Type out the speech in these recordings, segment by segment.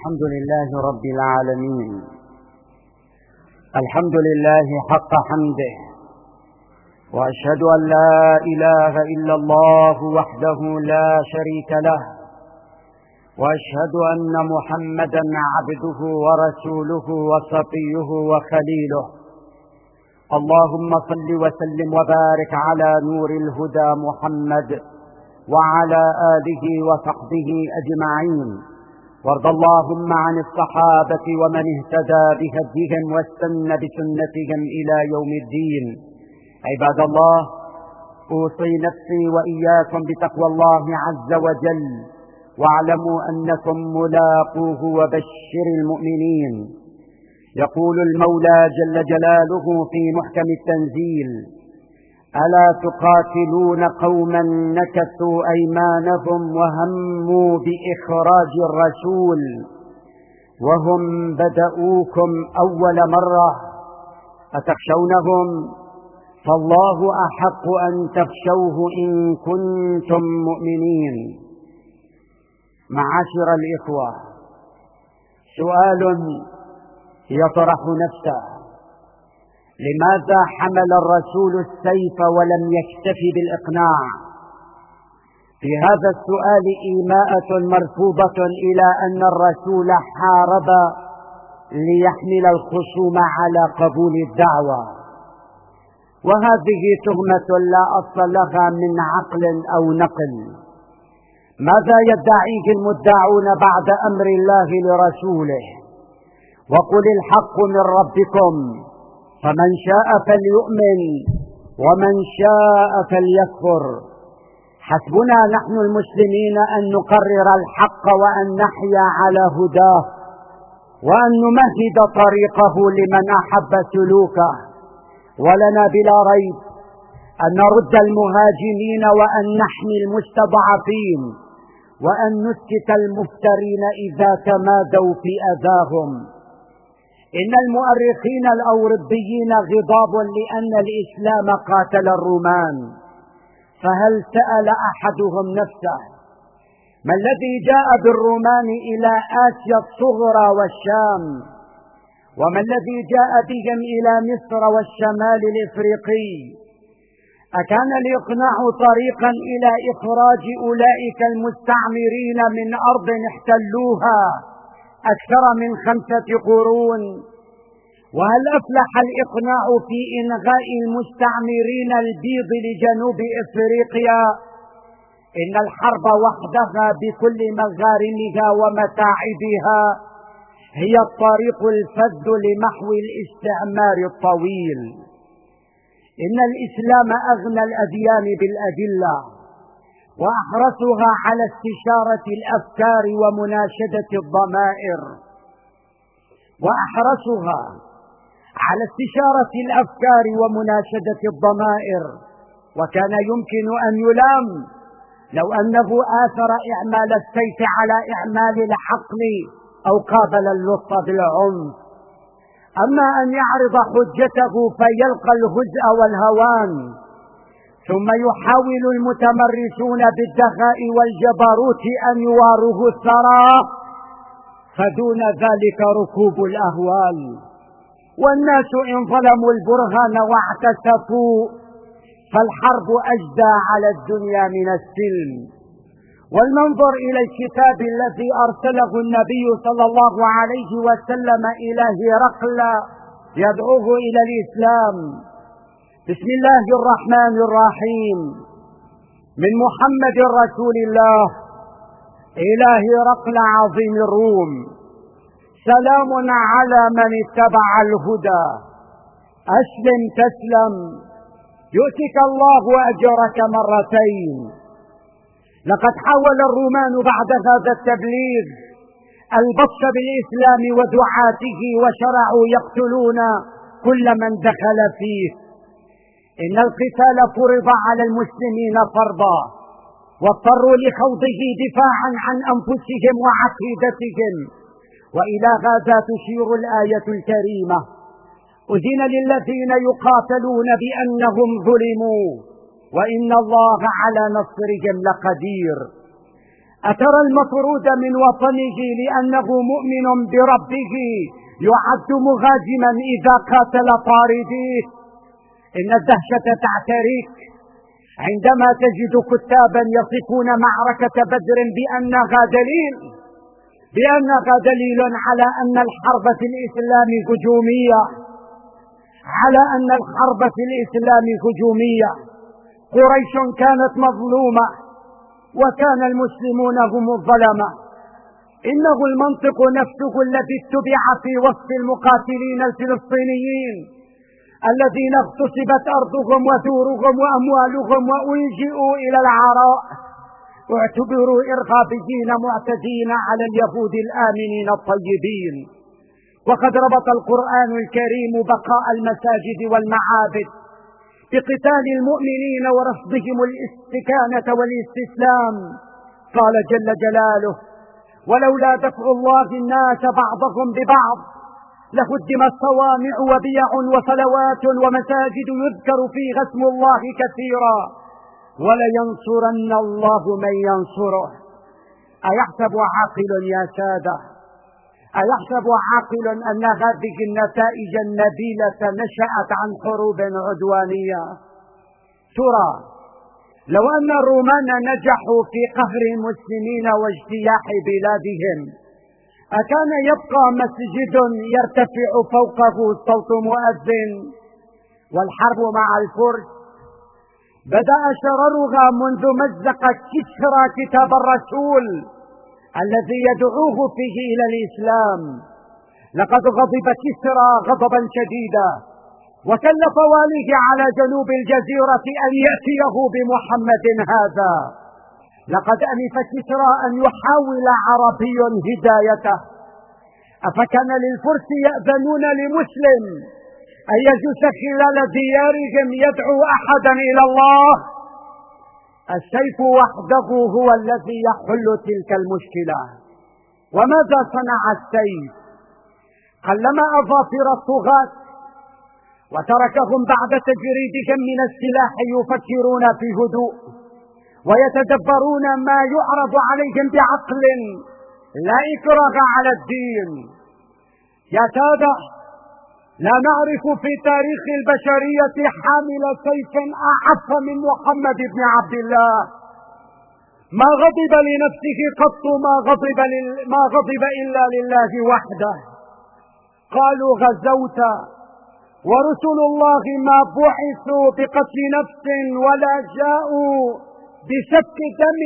الحمد لله رب العالمين. الحمد لله حق حمده، وأشهد أن لا إله إلا الله وحده لا شريك له، وأشهد أن محمدا عبده ورسوله وصفيه وخليله. اللهم صل وسلم وبارك على نور الهدى محمد وعلى آله وصحبه أجمعين، وارض اللهم عن الصحابة ومن اهتدى بهديهم واستنى بسنتهم إلى يوم الدين. عباد الله، أوصي نفسي وإياكم بتقوى الله عز وجل، واعلموا أنكم ملاقوه وبشر المؤمنين. يقول المولى جل جلاله في محكم التنزيل: ألا تقاتلون قوما نكثوا أيمانهم وهموا بإخراج الرسول وهم بدؤوكم أول مرة أتخشونهم؟ فالله أحق أن تخشوه إن كنتم مؤمنين. معاشر الإخوة، سؤال يطرح نفسه: لماذا حمل الرسول السيف ولم يكتف بالإقناع؟ في هذا السؤال إيماءة مرفوضة إلى أن الرسول حارب ليحمل الخصوم على قبول الدعوة، وهذه تهمة لا أصل لها من عقل أو نقل. ماذا يدعيه المدعون بعد أمر الله لرسوله؟ وقل الحق من ربكم فمن شاء فليؤمن ومن شاء فليكفر. حسبنا نحن المسلمين أن نقرر الحق وأن نحيا على هداه، وأن نمهد طريقه لمن أحب سلوكه. ولنا بلا ريب أن نرد المهاجمين وأن نحمي المستضعفين وأن نسكت المفترين إذا تمادوا في أذاهم. إن المؤرخين الأوروبيين غضاب لأن الإسلام قاتل الرومان، فهل سأل أحدهم نفسه: ما الذي جاء بالرومان إلى آسيا الصغرى والشام؟ وما الذي جاء بهم إلى مصر والشمال الإفريقي؟ أكان الإقناع طريقا إلى إخراج أولئك المستعمرين من أرض احتلوها أكثر من 5 قرون؟ وهل أفلح الإقناع في إنغاء المستعمرين البيض لجنوب إفريقيا؟ إن الحرب وحدها بكل مغارمها ومتاعبها هي الطريق الفذ لمحو الاستعمار الطويل. إن الإسلام أغنى الأديان بالأدلة، وأحرصها على استشارة الأفكار ومناشدة الضمائر، وكان يمكن أن يلام لو أنه آثر إعمال السيف على إعمال العقل أو قابل اللطف بالعنف. أما أن يعرض حجته فيلقى الهزء والهوان، ثم يحاول المتمرسون بالدغاء والجبروت أن يواروه الثرى، فدون ذلك ركوب الأهوال. والناس إن ظلموا البرهان واعتسفوا فالحرب أجدى على الدنيا من السلم. والمنظر إلى الكتاب الذي أرسله النبي صلى الله عليه وسلم إلى هرقل يدعوه إلى الإسلام: بسم الله الرحمن الرحيم، من محمد رسول الله إلى هرقل عظيم الروم، سلام على من اتبع الهدى، أسلم تسلم يؤتك الله أجرك مرتين. لقد حاول الرومان بعد هذا التبليغ البطش بالإسلام ودعاته، وشرعوا يقتلون كل من دخل فيه. إن القتال فرض على المسلمين فرضا، واضطروا لخوضه دفاعا عن أنفسهم وعقيدتهم. وإلى هذا تشير الآية الكريمة: أذن للذين يقاتلون بأنهم ظلموا وإن الله على نصرهم لقدير. أترى المطرود من وطنه لأنه مؤمن بربه يعد مهاجما إذا قاتل طارديه؟ إن الدهشة تعتريك عندما تجد كتابا يصفون معركة بدر بأنها دليل على أن الحرب في الإسلام هجومية، قريش كانت مظلومة وكان المسلمون هم الظلمة. إنه المنطق نفسه الذي اتبع في وصف المقاتلين الفلسطينيين الذين اغتصبت أرضهم وثورهم وأموالهم وألجئوا إلى العراء، واعتبروا إرهابيين معتدين على اليهود الآمنين الطيبين. وقد ربط القرآن الكريم بقاء المساجد والمعابد بقتال المؤمنين ورفضهم الاستكانة والاستسلام. قال جل جلاله: ولولا دفع الله الناس بعضهم ببعض لهدمت صوامع وبيع وصلوات ومساجد يذكر فيها اسم الله كثيرا ولينصرن الله من ينصره. أيحسب عاقل يا سادة، أيحسب عاقل أن هذه النتائج النبيلة نشأت عن حروب عدوانية؟ ترى لو أن الرومان نجحوا في قهر المسلمين واجتياح بلادهم أكان يبقى مسجد يرتفع فوقه صوت مؤذن؟ والحرب مع الفرس بدأ شررها منذ مزق كسرى كتاب الرسول الذي يدعوه فيه إلى الإسلام. لقد غضب كسرى غضبا شديدا وكلف واليه على جنوب الجزيرة أن يأتيه بمحمد هذا. لقد أنف كسرى أن يحاول عربي هدايته. أفكان للفرس يأذنون لمسلم أن يجلس خلال ديارهم يدعو أحدا إلى الله؟ السيف وحده هو الذي يحل تلك المشكلة. وماذا صنع السيف؟ قلم أظافر الطغاة وتركهم بعد تجريدهم من السلاح يفكرون في هدوء ويتدبرون ما يعرض عليهم بعقل، لا إكراه على الدين. يا سادة، لا نعرف في تاريخ البشرية حامل سيف أعف من محمد بن عبد الله. ما غضب لنفسه قط، ما غضب إلا لله وحده. قالوا غزوت، ورسل الله ما بعثوا بقتل نفس ولا جاءوا بسفك دم.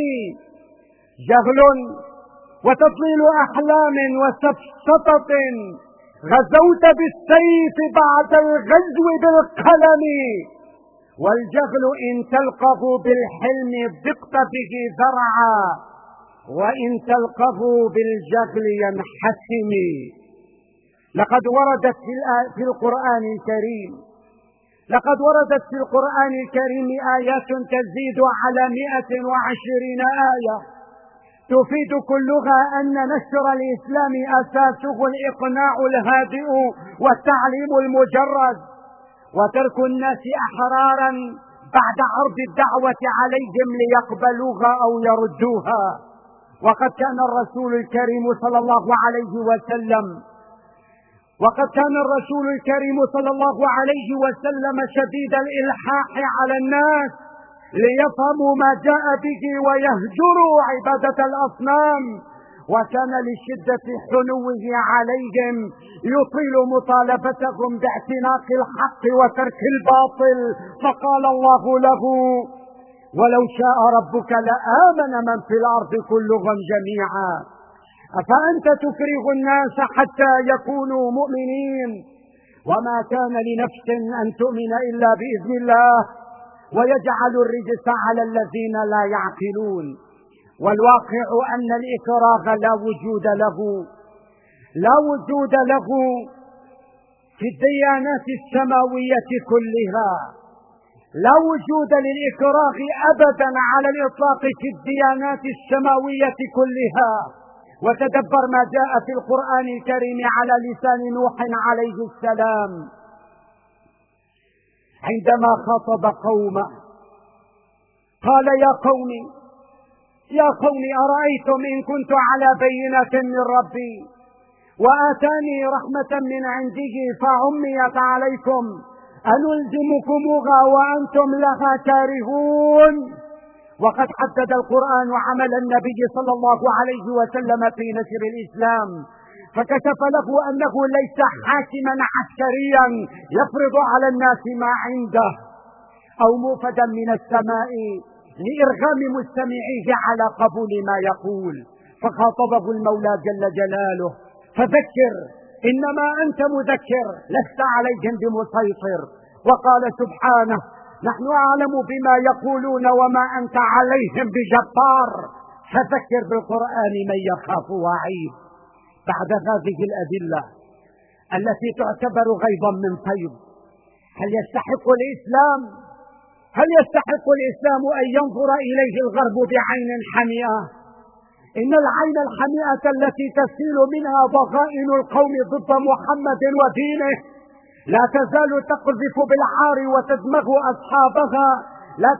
جهل وتضليل أحلام وسفسطة. غزوت بالسيف بعد الغزو بالقلم، والجهل إن تلقه بالحلم ضقت به ذرعا، وإن تلقه بالجهل ينحسم. لقد وردت في القرآن الكريم آيات تزيد على 120 آية تفيد كلها أن نشر الإسلام أساسه الإقناع الهادئ والتعليم المجرد، وترك الناس أحرارا بعد عرض الدعوة عليهم ليقبلوها أو يردوها. وقد كان الرسول الكريم صلى الله عليه وسلم شديد الإلحاح على الناس ليفهموا ما جاء به ويهجروا عبادة الأصنام، وكان لشدة حنوه عليهم يطيل مطالبتهم باعتناق الحق وترك الباطل. فقال الله له: ولو شاء ربك لآمن من في الأرض كلهم جميعا، أفأنت تكره الناس حتى يكونوا مؤمنين؟ وما كان لنفس أن تؤمن إلا بإذن الله، ويجعل الرجس على الذين لا يعقلون. والواقع أن الإكراه لا وجود له في الديانات السماوية كلها. لا وجود للإكراه أبدا على الإطلاق في الديانات السماوية كلها. وتدبر ما جاء في القرآن الكريم على لسان نوح عليه السلام عندما خاطب قومه. قال: يا قوم يا قوم أرأيتم إن كنت على بينة من ربي وآتاني رحمة من عنده فعميت عليكم أنلزمكموها وأنتم لها كارهون. وقد حدد القرآن عمل النبي صلى الله عليه وسلم في نشر الإسلام، فكشف له أنه ليس حاكما عسكريا يفرض على الناس ما عنده، أو موفدا من السماء لإرغام مستمعيه على قبول ما يقول. فخاطبه المولى جل جلاله: فذكر إنما أنت مذكر لست عليهم بمسيطر. وقال سبحانه: نحن أعلم بما يقولون وما أنت عليهم بجبار، فذكر بالقرآن من يخاف وعيد. بعد هذه الأدلة التي تعتبر غيظا من فيض، هل يستحق الإسلام أن ينظر إليه الغرب بعين حمئة؟ إن العين الحمئة التي تسيل منها ضغائن القوم ضد محمد ودينه لا تزال تقذف بالعار وتدمغ أصحابها، لا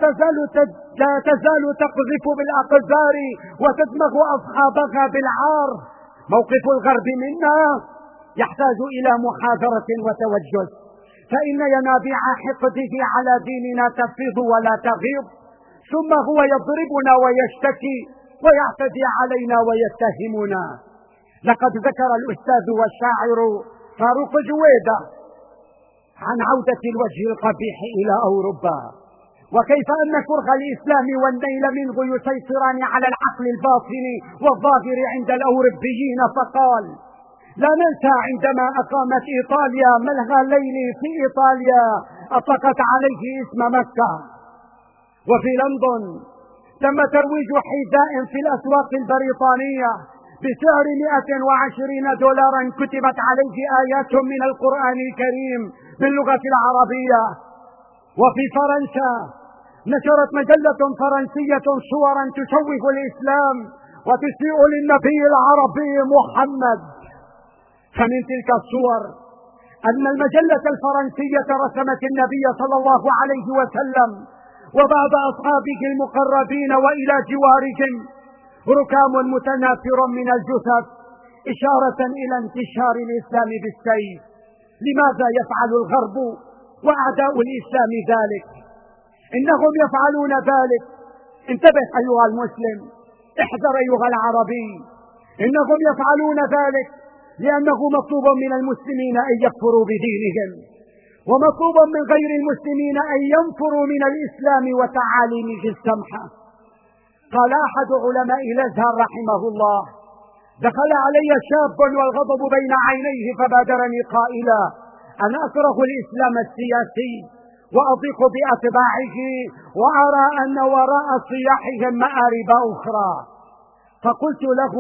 تزال تقذف بالأقذار وتدمغ أصحابها بالعار. موقف الغرب منا يحتاج إلى محاذرة وتوجس، فإن ينابيع حقده على ديننا تفيض ولا تغيض، ثم هو يضربنا ويشتكي ويعتدي علينا ويتهمنا. لقد ذكر الأستاذ والشاعر فاروق جويدة عن عودة الوجه القبيح إلى أوروبا، وكيف أن كره الإسلام والنيل منه يسيطران على العقل الباطن والظاهر عند الأوروبيين، فقال: لا ننسى عندما أقامت إيطاليا ملهى الليل في إيطاليا أطلقت عليه اسم مكة. وفي لندن تم ترويج حذاء في الأسواق البريطانية بسعر $120 كتبت عليه آيات من القرآن الكريم باللغة العربية. وفي فرنسا نشرت مجلة فرنسية صورا تشوه الإسلام وتسيء للنبي العربي محمد. فمن تلك الصور أن المجلة الفرنسية رسمت النبي صلى الله عليه وسلم وبعض أصحابه المقربين وإلى جوارهم ركام متناثر من الجثث، إشارة إلى انتشار الإسلام بالسيف. لماذا يفعل الغرب وأعداء الإسلام ذلك؟ إنهم يفعلون ذلك، انتبه أيها المسلم، احذر أيها العربي، إنهم يفعلون ذلك لأنه مطلوب من المسلمين أن يكفروا بدينهم، ومطلوب من غير المسلمين أن ينفروا من الإسلام وتعاليمه السمحة. قال أحد علماء الأزهر رحمه الله: دخل علي شاب والغضب بين عينيه فبادرني قائلا: أنا أكره الإسلام السياسي وأضيق بأتباعه وأرى أن وراء صياحهم مآرب أخرى. فقلت له: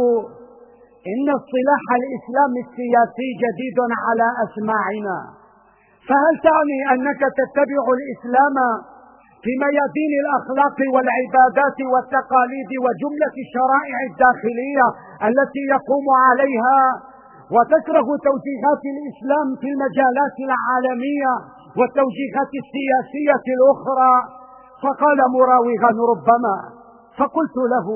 إن اصطلاح الإسلام السياسي جديد على أسماعنا، فهل تعني أنك تتبع الإسلام في ميادين الأخلاق والعبادات والتقاليد وجملة الشرائع الداخلية التي يقوم عليها، وتكره توجيهات الإسلام في المجالات العالمية والتوجيهات السياسية الأخرى؟ فقال مراوغا: ربما. فقلت له: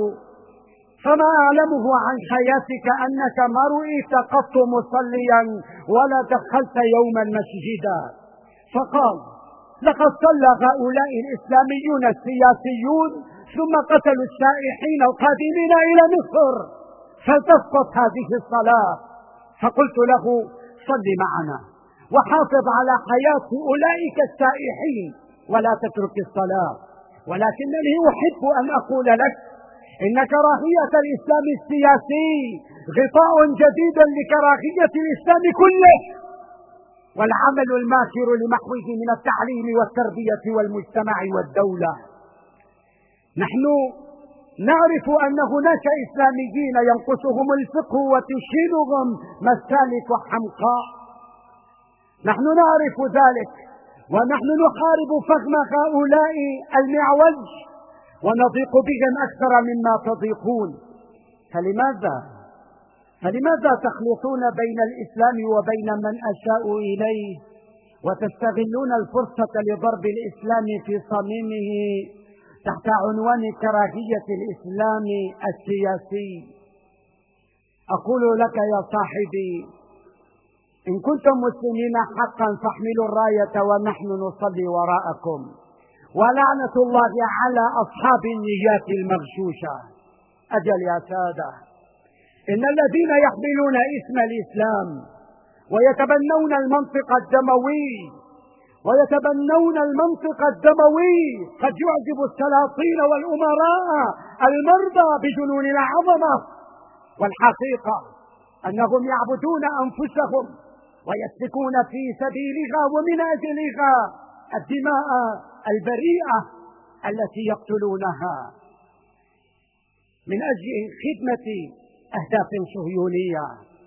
فما أعلمه عن حياتك أنك ما رؤيت قط مصليا ولا دخلت يوما مسجدا. فقال: لقد صلى هؤلاء الإسلاميون السياسيون ثم قتلوا السائحين القادمين إلى مصر، فلتسقط هذه الصلاة. فقلت له: صل معنا وحافظ على حياة أولئك السائحين ولا تترك الصلاة. ولكنني أحب أن أقول لك إن كراهية الإسلام السياسي غطاء جديد لكراهية الإسلام كله، والعمل الماكر لمحوه من التعليم والتربية والمجتمع والدولة. نحن نعرف أن هناك إسلاميين ينقصهم الفقه وتشيلهم مسالك حمقاء، نحن نعرف ذلك، ونحن نحارب فهم هؤلاء المعوج ونضيق بهم أكثر مما تضيقون. فلماذا تخلطون بين الإسلام وبين من أشاءوا إليه، وتستغلون الفرصة لضرب الإسلام في صميمه تحت عنوان كراهية الإسلام السياسي. أقول لك يا صاحبي: إن كنتم مسلمين حقا فاحملوا الراية ونحن نصلي وراءكم، ولعنة الله على أصحاب النيات المغشوشة. أجل يا سادة، إن الذين يحملون اسم الإسلام ويتبنون المنطق الدموي قد يعجب السلاطين والأمراء المرضى بجنون العظمة، والحقيقة أنهم يعبدون أنفسهم ويسفكون في سبيلها ومن أجلها الدماء البريئة التي يقتلونها من أجل خدمة أهداف صهيونية.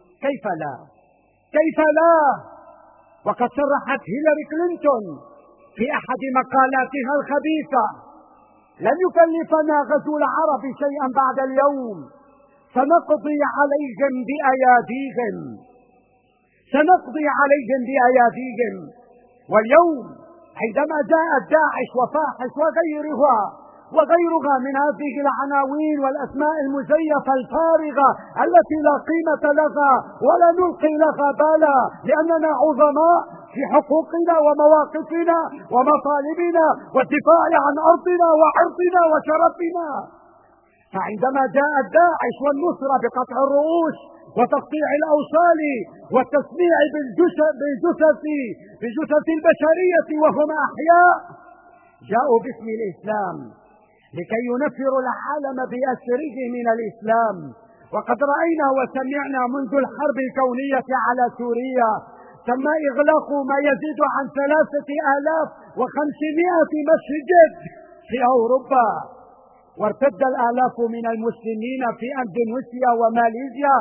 كيف لا وقد صرحت هيلاري كلينتون في أحد مقالاتها الخبيثة: لن يكلفنا غزو العرب شيئا بعد اليوم، سنقضي عليهم بأياديهم. واليوم عندما جاءت داعش وفاحش وغيرها من هذه العناوين والأسماء المزيفة الفارغة التي لا قيمة لها ولا نلقي لها بالا، لأننا عظماء في حقوقنا ومواقفنا ومطالبنا والدفاع عن أرضنا وعرضنا وشرفنا. فعندما جاءت داعش والنصرة بقطع الرؤوس وتقطيع الأوصال والتسميع بجثث البشرية وهم أحياء، جاءوا باسم الإسلام لكي ينفروا العالم بأسره من الإسلام. وقد رأينا وسمعنا منذ الحرب الكونية على سوريا تم إغلاق ما يزيد عن 3500 مسجد في أوروبا، وارتد الآلاف من المسلمين في أندونيسيا وماليزيا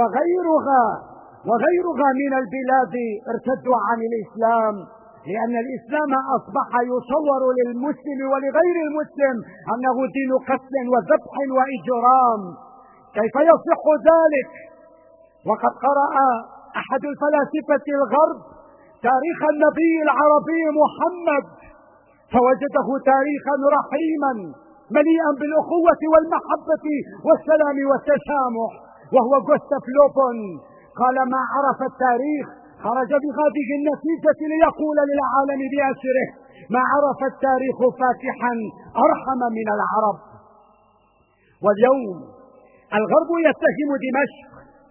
وغيرها من البلاد ارتدوا عن الإسلام، لأن الإسلام أصبح يصور للمسلم ولغير المسلم أنه دين قتل وذبح وإجرام. كيف يصح ذلك وقد قرأ أحد الفلاسفة الغرب تاريخ النبي العربي محمد فوجده تاريخا رحيما مليئا بالأخوة والمحبة والسلام والتسامح، وهو غوستاف لوبون قال: ما عرف التاريخ خرج بهذه النتيجة ليقول للعالم بأسره: ما عرف التاريخ فاتحا أرحم من العرب. واليوم الغرب يتهم دمشق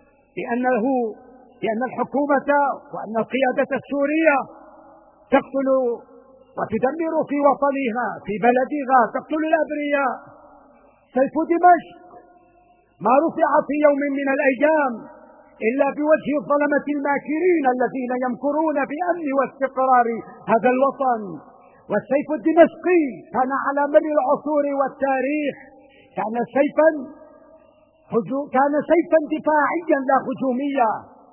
بأن الحكومة وأن القيادة السورية تقتل وتدمر في وطنها في بلدها، تقتل الأبرياء. سيف دمشق ما رفع في يوم من الأيام إلا بوجه الظلمة الماكرين الذين يمكرون بأمن واستقرار هذا الوطن. والسيف الدمشقي كان على مر العصور والتاريخ كان سيفا دفاعيا لا هجوميا،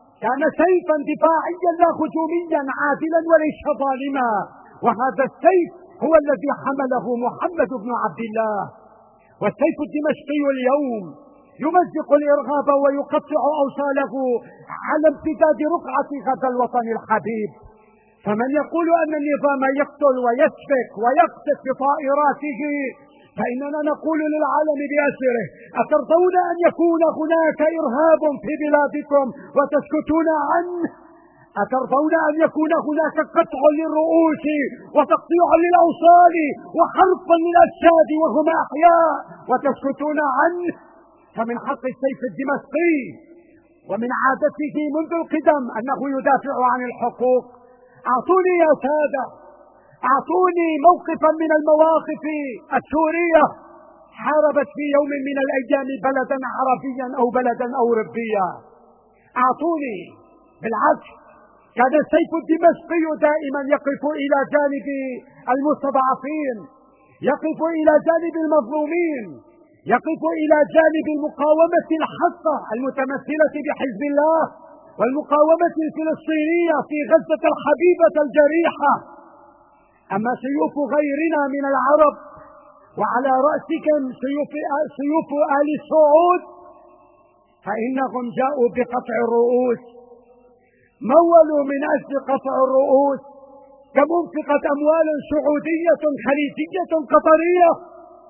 عادلا وليس ظالما. وهذا السيف هو الذي حمله محمد بن عبد الله. والسيف الدمشقي اليوم يمزق الإرهاب ويقطع أوصاله على امتداد رقعة هذا الوطن الحبيب. فمن يقول أن النظام يقتل ويسفك ويقصف بطائراته، فإننا نقول للعالم بأسره: أترضون أن يكون هناك إرهاب في بلادكم وتسكتون عنه؟ أترضون أن يكون هناك قطع للرؤوس وتقطيع للأوصال وحرق للأجساد وهم أحياء وتسكتون عنه؟ فمن حق السيف الدمشقي ومن عادته منذ القدم أنه يدافع عن الحقوق. أعطوني يا سادة، أعطوني موقفا من المواقف السورية حاربت في يوم من الأيام بلدا عربيا أو بلدا أوروبيا. أعطوني. بالعكس، كان السيف الدمشقي دائما يقف إلى جانب المستضعفين، يقف إلى جانب المظلومين، يقف إلى جانب المقاومة الحقة المتمثلة بحزب الله والمقاومة الفلسطينية في غزة الحبيبة الجريحة. أما سيوف غيرنا من العرب وعلى رأسهم سيوف آل سعود فإنهم جاءوا بقطع الرؤوس، مولوا من أجل قطع الرؤوس كم انفقت أموال سعودية خليجية قطرية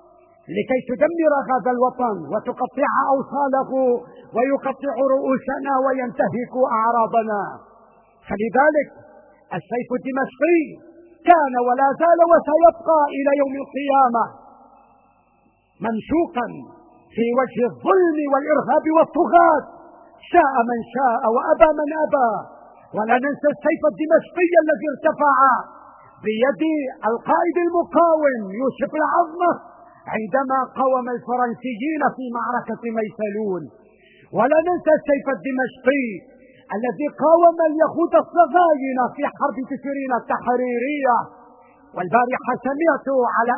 لكي تدمر هذا الوطن وتقطع أوصاله ويقطع رؤوسنا وينتهك أعراضنا. فلذلك السيف الدمشقي كان ولا زال وسيبقى إلى يوم القيامة ممشوقا في وجه الظلم والإرهاب والطغاة، شاء من شاء وأبى من أبى. ولا ننسى السيف الدمشقي الذي ارتفع بيد القائد المقاوم يوسف العظمة عندما قاوم الفرنسيين في معركة ميسلون. ولا ننسى السيف الدمشقي الذي قاوم اليهود الصهاينة في حرب تشرين التحريرية. والبارحة سمعت على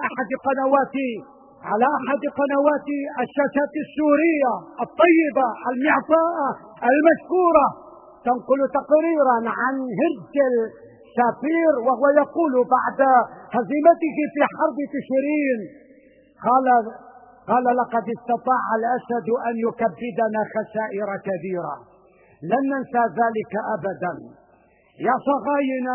أحد قنوات الشاشات السورية الطيبة المعطاءة المشكورة تنقل تقريرا عن هرجل سفير، وهو يقول بعد هزيمته في حرب تشرين قال لقد استطاع الأسد أن يكبدنا خسائر كبيرة، لن ننسى ذلك أبدا. يا صهاينة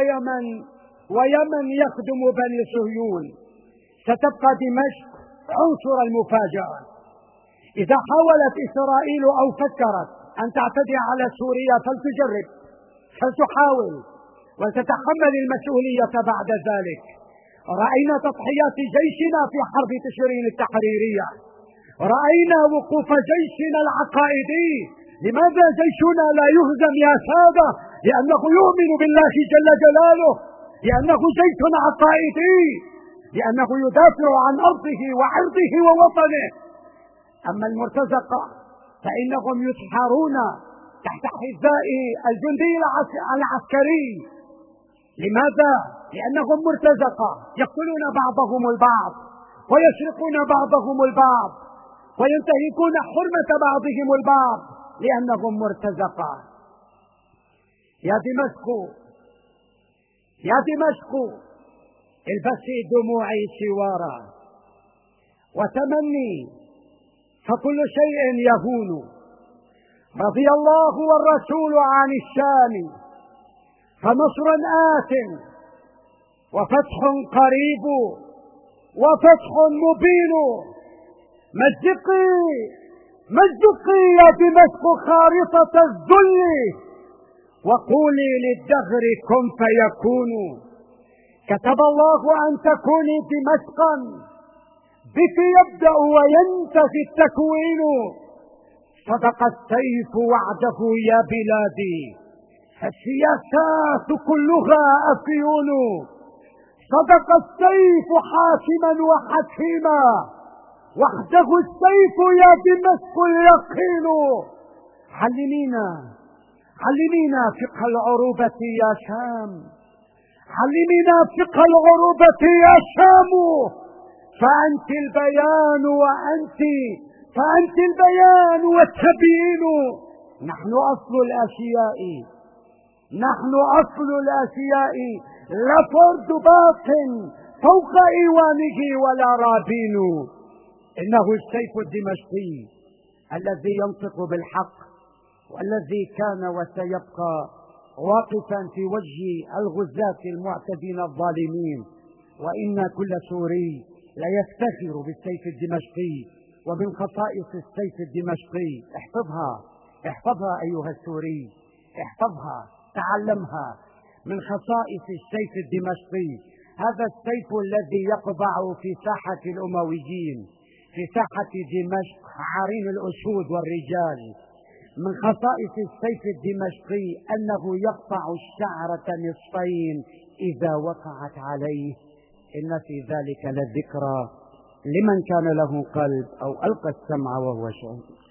ويمن يخدم بني صهيون، ستبقى دمشق عنصر المفاجأة. إذا حاولت إسرائيل أو فكرت أن تعتدي على سوريا فلتجرب، فلتحاول وتتحمل المسؤولية بعد ذلك. رأينا تضحيات جيشنا في حرب تشرين التحريرية، رأينا وقوف جيشنا العقائدي. لماذا جيشنا لا يهزم يا سادة؟ لأنه يؤمن بالله جل جلاله، لأنه جيش عقائدي، لأنه يدافع عن أرضه وعرضه ووطنه. أما المرتزقة فإنهم يسحرون تحت حذاء الجندي العسكري. لماذا؟ لأنهم مرتزقة، يقتلون بعضهم البعض ويسرقون بعضهم البعض وينتهكون حرمة بعضهم البعض لأنهم مرتزقة. يا دمشق البسي دموعي سوارا وتمني، فكل شيء يهون. رضي الله والرسول عن الشام، فنصر آت وفتح قريب وفتح مبين. مزقي يا دمشق خارطة الذل، وقولي للدهر كن فيكون. كتب الله أن تكوني دمشقا، بك يبدأ وينتهي التكوين. صدق السيف وعده يا بلادي، السياسات كلها أفيون. صدق السيف حاكما وحكيما، وحده السيف يا دمشق اليقين. علمينا فقه العروبة يا شام، علمينا فقه العروبة يا شام. فأنت البيان والتبيين. نحن أصل الأشياء، لا فرد باق فوق إيوانه ولا رابين. إنه السيف الدمشقي الذي ينطق بالحق، والذي كان وسيبقى واقفا في وجه الغزاة المعتدين الظالمين. وإن كل سوري لا يفتخر بالسيف الدمشقي ومن خصائص السيف الدمشقي. احفظها أيها السوري، احفظها، تعلمها. من خصائص السيف الدمشقي هذا السيف الذي يقبع في ساحة الأمويين، في ساحة دمشق عرين الأسود والرجال. من خصائص السيف الدمشقي أنه يقطع الشعرة نصفين إذا وقعت عليه. إن في ذلك لذكرى لمن كان له قلب أو ألقى السمع وهو شهيد.